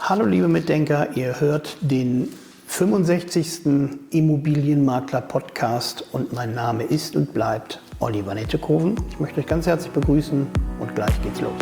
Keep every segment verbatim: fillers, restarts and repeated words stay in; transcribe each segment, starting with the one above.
Hallo liebe Mitdenker, ihr hört den fünfundsechzigsten Immobilienmakler-Podcast und mein Name ist und bleibt Oliver Nettekoven. Ich möchte euch ganz herzlich begrüßen und gleich geht's los.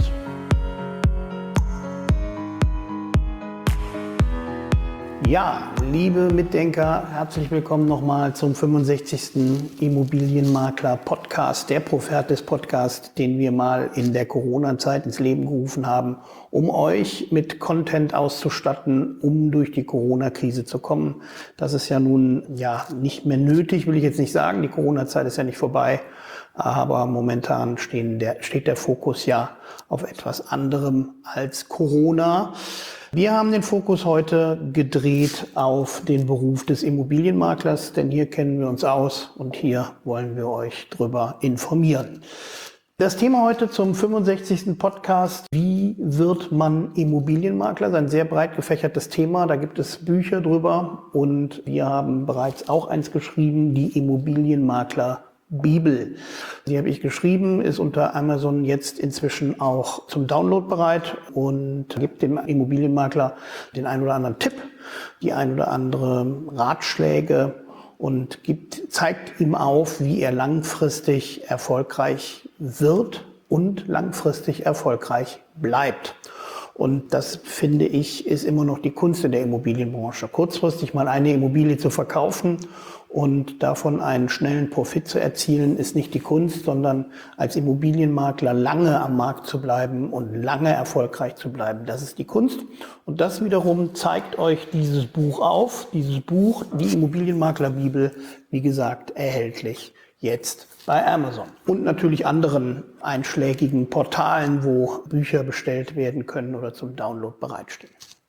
Ja, liebe Mitdenker, herzlich willkommen nochmal zum fünfundsechzigsten Immobilienmakler-Podcast, der Profertis-Podcast, den wir mal in der Corona-Zeit ins Leben gerufen haben, um euch mit Content auszustatten, um durch die Corona-Krise zu kommen. Das ist ja nun ja nicht mehr nötig, will ich jetzt nicht sagen. Die Corona-Zeit ist ja nicht vorbei, aber momentan stehen der, steht der Fokus ja auf etwas anderem als Corona. Wir haben den Fokus heute gedreht auf den Beruf des Immobilienmaklers, denn hier kennen wir uns aus und hier wollen wir euch drüber informieren. Das Thema heute zum fünfundsechzigsten Podcast, wie wird man Immobilienmakler? Das ist ein sehr breit gefächertes Thema, da gibt es Bücher drüber und wir haben bereits auch eins geschrieben, die Immobilienmakler Bibel. Die habe ich geschrieben, ist unter Amazon jetzt inzwischen auch zum Download bereit und gibt dem Immobilienmakler den einen oder anderen Tipp, die ein oder andere Ratschläge und gibt, zeigt ihm auf, wie er langfristig erfolgreich wird und langfristig erfolgreich bleibt. Und das, finde ich, ist immer noch die Kunst in der Immobilienbranche. Kurzfristig mal eine Immobilie zu verkaufen und davon einen schnellen Profit zu erzielen, ist nicht die Kunst, sondern als Immobilienmakler lange am Markt zu bleiben und lange erfolgreich zu bleiben. Das ist die Kunst. Und das wiederum zeigt euch dieses Buch auf. Dieses Buch, die Immobilienmakler-Bibel, wie gesagt, erhältlich jetzt bei Amazon und natürlich anderen einschlägigen Portalen, wo Bücher bestellt werden können oder zum Download bereitstehen.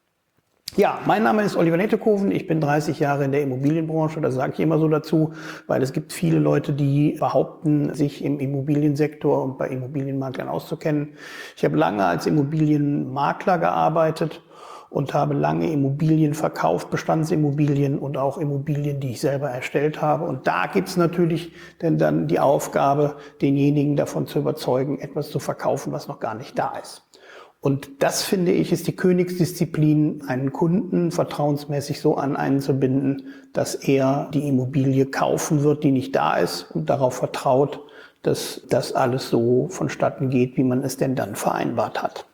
Ja, mein Name ist Oliver Nettekoven, ich bin dreißig Jahre in der Immobilienbranche, das sage ich immer so dazu, weil es gibt viele Leute, die behaupten, sich im Immobiliensektor und bei Immobilienmaklern auszukennen. Ich habe lange als Immobilienmakler gearbeitet und habe lange Immobilien verkauft, Bestandsimmobilien und auch Immobilien, die ich selber erstellt habe. Und da gibt's natürlich denn dann die Aufgabe, denjenigen davon zu überzeugen, etwas zu verkaufen, was noch gar nicht da ist. Und das, finde ich, ist die Königsdisziplin, einen Kunden vertrauensmäßig so an einen zu binden, dass er die Immobilie kaufen wird, die nicht da ist und darauf vertraut, dass das alles so vonstatten geht, wie man es denn dann vereinbart hat.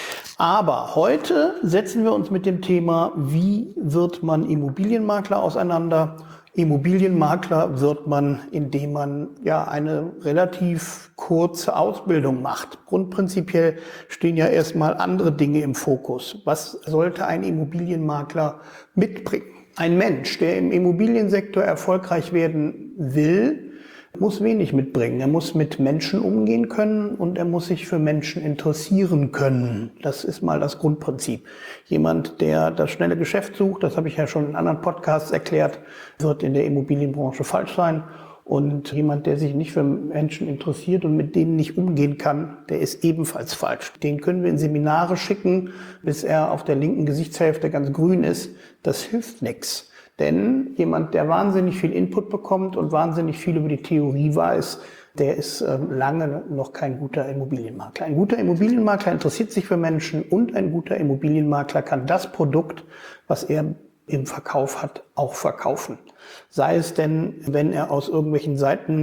Aber heute setzen wir uns mit dem Thema, wie wird man Immobilienmakler auseinander? Immobilienmakler wird man, indem man ja eine relativ kurze Ausbildung macht. Grundprinzipiell stehen ja erstmal andere Dinge im Fokus. Was sollte ein Immobilienmakler mitbringen? Ein Mensch, der im Immobiliensektor erfolgreich werden will, muss wenig mitbringen. Er muss mit Menschen umgehen können und er muss sich für Menschen interessieren können. Das ist mal das Grundprinzip. Jemand, der das schnelle Geschäft sucht, das habe ich ja schon in anderen Podcasts erklärt, wird in der Immobilienbranche falsch sein. Und jemand, der sich nicht für Menschen interessiert und mit denen nicht umgehen kann, der ist ebenfalls falsch. Den können wir in Seminare schicken, bis er auf der linken Gesichtshälfte ganz grün ist. Das hilft nichts. Denn jemand, der wahnsinnig viel Input bekommt und wahnsinnig viel über die Theorie weiß, der ist lange noch kein guter Immobilienmakler. Ein guter Immobilienmakler interessiert sich für Menschen und ein guter Immobilienmakler kann das Produkt, was er im Verkauf hat, auch verkaufen. Sei es denn, wenn er aus irgendwelchen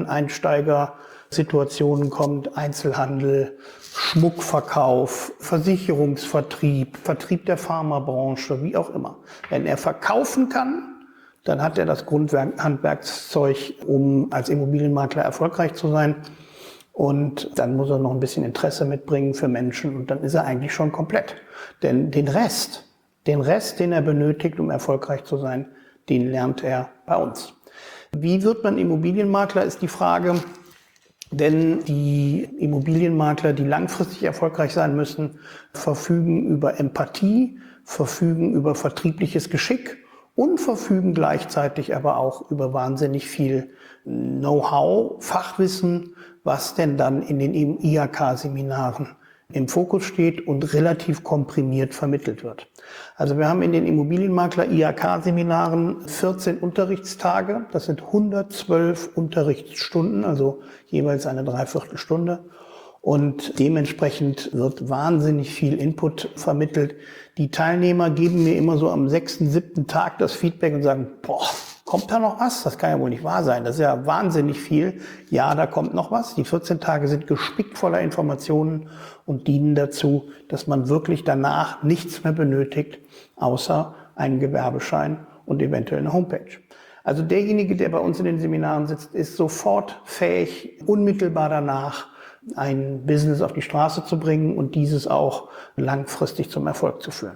Seiteneinsteiger-Situationen kommt, Einzelhandel, Schmuckverkauf, Versicherungsvertrieb, Vertrieb der Pharmabranche, wie auch immer. Wenn er verkaufen kann, dann hat er das Grundhandwerkszeug, um als Immobilienmakler erfolgreich zu sein. Und dann muss er noch ein bisschen Interesse mitbringen für Menschen und dann ist er eigentlich schon komplett. Denn den Rest, den Rest, den er benötigt, um erfolgreich zu sein, den lernt er bei uns. Wie wird man Immobilienmakler, ist die Frage. Denn die Immobilienmakler, die langfristig erfolgreich sein müssen, verfügen über Empathie, verfügen über vertriebliches Geschick und verfügen gleichzeitig aber auch über wahnsinnig viel Know-how, Fachwissen, was denn dann in den I H K-Seminaren im Fokus steht und relativ komprimiert vermittelt wird. Also wir haben in den Immobilienmakler I H K-Seminaren vierzehn Unterrichtstage, das sind hundertzwölf Unterrichtsstunden, also jeweils eine Dreiviertelstunde. Und dementsprechend wird wahnsinnig viel Input vermittelt, Die Teilnehmer geben mir immer so am sechsten, siebten Tag das Feedback und sagen, boah, kommt da noch was? Das kann ja wohl nicht wahr sein. Das ist ja wahnsinnig viel. Ja, da kommt noch was. Die vierzehn Tage sind gespickt voller Informationen und dienen dazu, dass man wirklich danach nichts mehr benötigt, außer einen Gewerbeschein und eventuell eine Homepage. Also derjenige, der bei uns in den Seminaren sitzt, ist sofort fähig, unmittelbar danach ein Business auf die Straße zu bringen und dieses auch langfristig zum Erfolg zu führen.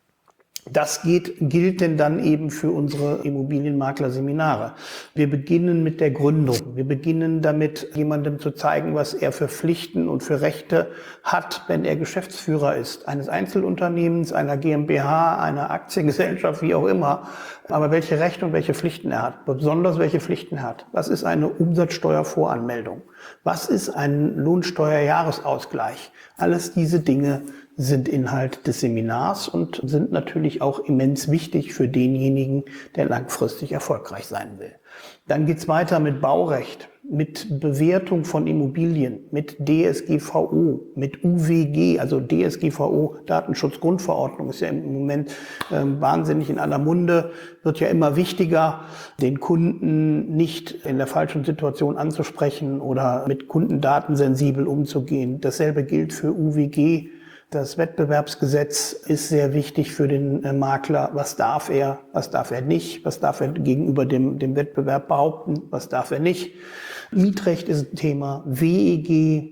Das geht, gilt denn dann eben für unsere Immobilienmakler-Seminare. Wir beginnen mit der Gründung. Wir beginnen damit, jemandem zu zeigen, was er für Pflichten und für Rechte hat, wenn er Geschäftsführer ist, eines Einzelunternehmens, einer GmbH, einer Aktiengesellschaft, wie auch immer. Aber welche Rechte und welche Pflichten er hat, besonders welche Pflichten er hat. Was ist eine Umsatzsteuervoranmeldung? Was ist ein Lohnsteuerjahresausgleich? Alles diese Dinge sind Inhalt des Seminars und sind natürlich auch immens wichtig für denjenigen, der langfristig erfolgreich sein will. Dann geht's weiter mit Baurecht, mit Bewertung von Immobilien, mit D S G V O, mit U W G, also D S G V O, Datenschutzgrundverordnung, ist ja im Moment äh, wahnsinnig in aller Munde, wird ja immer wichtiger, den Kunden nicht in der falschen Situation anzusprechen oder mit Kundendaten sensibel umzugehen. Dasselbe gilt für U W G. Das Wettbewerbsgesetz ist sehr wichtig für den äh, Makler. Was darf er, was darf er nicht? Was darf er gegenüber dem, dem Wettbewerb behaupten? Was darf er nicht? Mietrecht ist ein Thema, W E G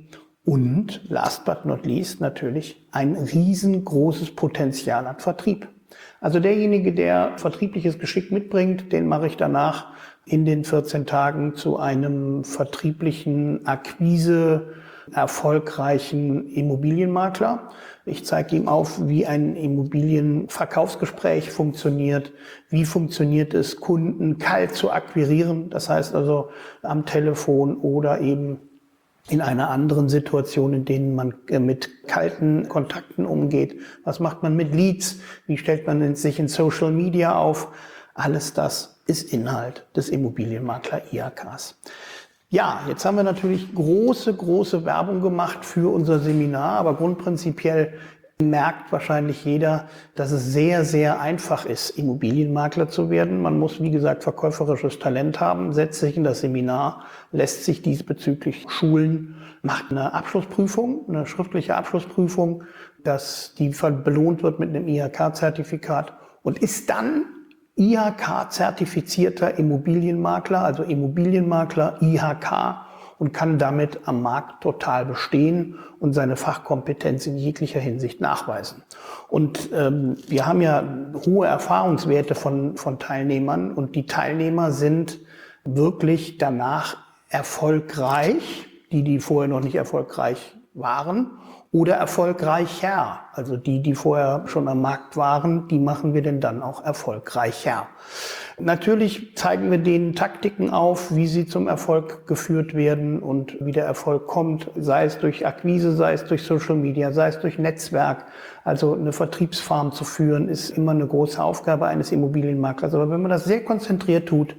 und last but not least natürlich ein riesengroßes Potenzial an Vertrieb. Also derjenige, der vertriebliches Geschick mitbringt, den mache ich danach in den vierzehn Tagen zu einem vertrieblichen Akquise erfolgreichen Immobilienmakler. Ich zeige ihm auf, wie ein Immobilienverkaufsgespräch funktioniert, wie funktioniert es, Kunden kalt zu akquirieren, das heißt also am Telefon oder eben in einer anderen Situation, in denen man mit kalten Kontakten umgeht. Was macht man mit Leads? Wie stellt man sich in Social Media auf? Alles das ist Inhalt des Immobilienmakler I H Ks. Ja, jetzt haben wir natürlich große, große Werbung gemacht für unser Seminar, aber grundprinzipiell merkt wahrscheinlich jeder, dass es sehr, sehr einfach ist, Immobilienmakler zu werden. Man muss, wie gesagt, verkäuferisches Talent haben, setzt sich in das Seminar, lässt sich diesbezüglich schulen, macht eine Abschlussprüfung, eine schriftliche Abschlussprüfung, dass die belohnt wird mit einem I H K-Zertifikat und ist dann I H K-zertifizierter Immobilienmakler, also Immobilienmakler I H K und kann damit am Markt total bestehen und seine Fachkompetenz in jeglicher Hinsicht nachweisen. Und ähm, wir haben ja hohe Erfahrungswerte von, von Teilnehmern und die Teilnehmer sind wirklich danach erfolgreich, die, die vorher noch nicht erfolgreich waren, oder erfolgreicher. Also die, die vorher schon am Markt waren, die machen wir denn dann auch erfolgreicher. Natürlich zeigen wir denen Taktiken auf, wie sie zum Erfolg geführt werden und wie der Erfolg kommt, sei es durch Akquise, sei es durch Social Media, sei es durch Netzwerk. Also eine Vertriebsfarm zu führen, ist immer eine große Aufgabe eines Immobilienmaklers. Aber wenn man das sehr konzentriert tut,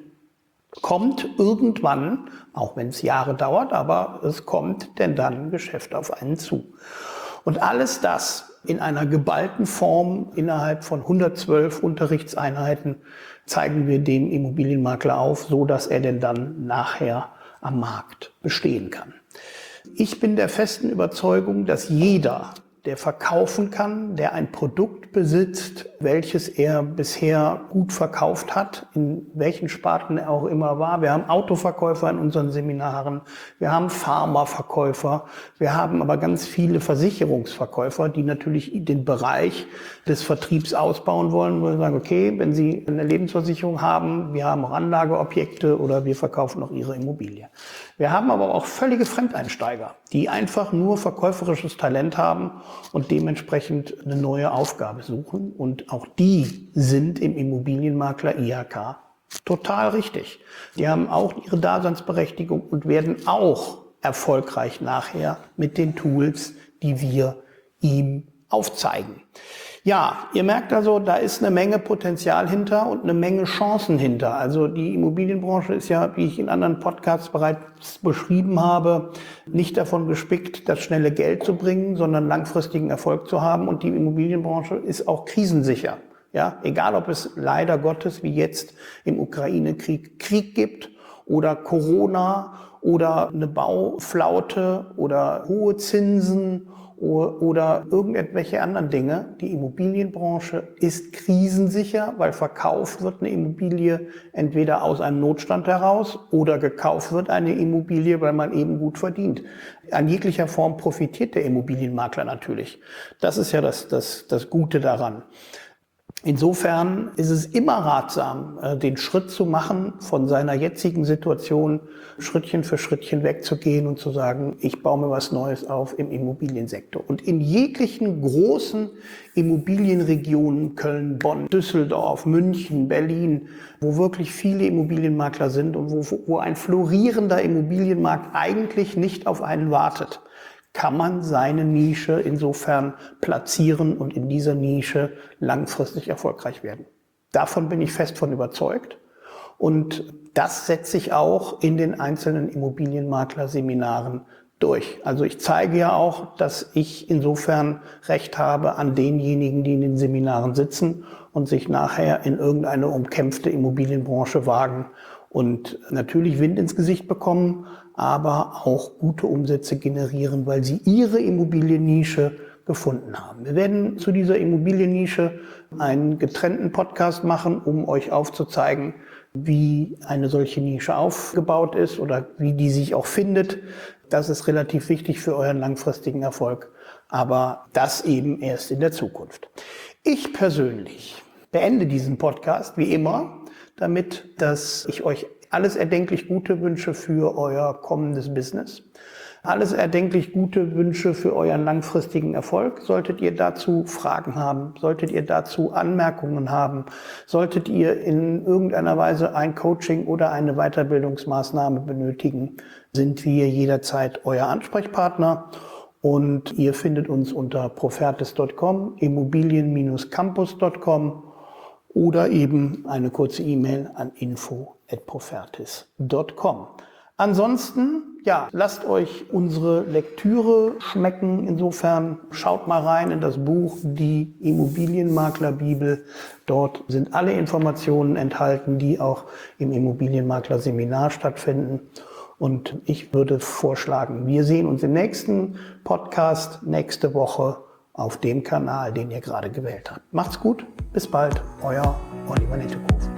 kommt irgendwann, auch wenn es Jahre dauert, aber es kommt denn dann ein Geschäft auf einen zu. Und alles das in einer geballten Form innerhalb von hundertzwölf Unterrichtseinheiten zeigen wir dem Immobilienmakler auf, so dass er denn dann nachher am Markt bestehen kann. Ich bin der festen Überzeugung, dass jeder, der verkaufen kann, der ein Produkt besitzt, welches er bisher gut verkauft hat, in welchen Sparten er auch immer war. Wir haben Autoverkäufer in unseren Seminaren, wir haben Pharmaverkäufer, wir haben aber ganz viele Versicherungsverkäufer, die natürlich den Bereich des Vertriebs ausbauen wollen, wo wir sagen, okay, wenn Sie eine Lebensversicherung haben, wir haben auch Anlageobjekte oder wir verkaufen auch Ihre Immobilie. Wir haben aber auch völlige Fremdeinsteiger, die einfach nur verkäuferisches Talent haben und dementsprechend eine neue Aufgabe suchen. Und auch die sind im Immobilienmakler I H K total richtig. Die haben auch ihre Daseinsberechtigung und werden auch erfolgreich nachher mit den Tools, die wir ihm aufzeigen. Ja, ihr merkt also, da ist eine Menge Potenzial hinter und eine Menge Chancen hinter. Also die Immobilienbranche ist ja, wie ich in anderen Podcasts bereits beschrieben habe, nicht davon gespickt, das schnelle Geld zu bringen, sondern langfristigen Erfolg zu haben. Und die Immobilienbranche ist auch krisensicher. Ja, egal ob es leider Gottes wie jetzt im Ukraine-Krieg Krieg gibt oder Corona oder eine Bauflaute oder hohe Zinsen oder irgendwelche anderen Dinge. Die Immobilienbranche ist krisensicher, weil verkauft wird eine Immobilie entweder aus einem Notstand heraus oder gekauft wird eine Immobilie, weil man eben gut verdient. An jeglicher Form profitiert der Immobilienmakler natürlich. Das ist ja das, das, das Gute daran. Insofern ist es immer ratsam, den Schritt zu machen, von seiner jetzigen Situation Schrittchen für Schrittchen wegzugehen und zu sagen, ich baue mir was Neues auf im Immobiliensektor. Und in jeglichen großen Immobilienregionen, Köln, Bonn, Düsseldorf, München, Berlin, wo wirklich viele Immobilienmakler sind und wo, wo ein florierender Immobilienmarkt eigentlich nicht auf einen wartet, kann man seine Nische insofern platzieren und in dieser Nische langfristig erfolgreich werden. Davon bin ich fest von überzeugt und das setze ich auch in den einzelnen Immobilienmakler-Seminaren durch. Also ich zeige ja auch, dass ich insofern Recht habe an denjenigen, die in den Seminaren sitzen und sich nachher in irgendeine umkämpfte Immobilienbranche wagen und natürlich Wind ins Gesicht bekommen, aber auch gute Umsätze generieren, weil sie ihre Immobiliennische gefunden haben. Wir werden zu dieser Immobiliennische einen getrennten Podcast machen, um euch aufzuzeigen, wie eine solche Nische aufgebaut ist oder wie die sich auch findet. Das ist relativ wichtig für euren langfristigen Erfolg, aber das eben erst in der Zukunft. Ich persönlich beende diesen Podcast wie immer damit, dass ich euch alles erdenklich Gute wünsche für euer kommendes Business. Alles erdenklich Gute Wünsche für euren langfristigen Erfolg. Solltet ihr dazu Fragen haben, solltet ihr dazu Anmerkungen haben, solltet ihr in irgendeiner Weise ein Coaching oder eine Weiterbildungsmaßnahme benötigen, sind wir jederzeit euer Ansprechpartner. Und ihr findet uns unter profertis punkt com, immobilien campus punkt com oder eben eine kurze E-Mail an info at profertis punkt com. Ansonsten, ja, lasst euch unsere Lektüre schmecken. Insofern schaut mal rein in das Buch Die Immobilienmaklerbibel. Dort sind alle Informationen enthalten, die auch im Immobilienmakler-Seminar stattfinden. Und ich würde vorschlagen, wir sehen uns im nächsten Podcast nächste Woche auf dem Kanal, den ihr gerade gewählt habt. Macht's gut, bis bald, euer Oliver Nettekow.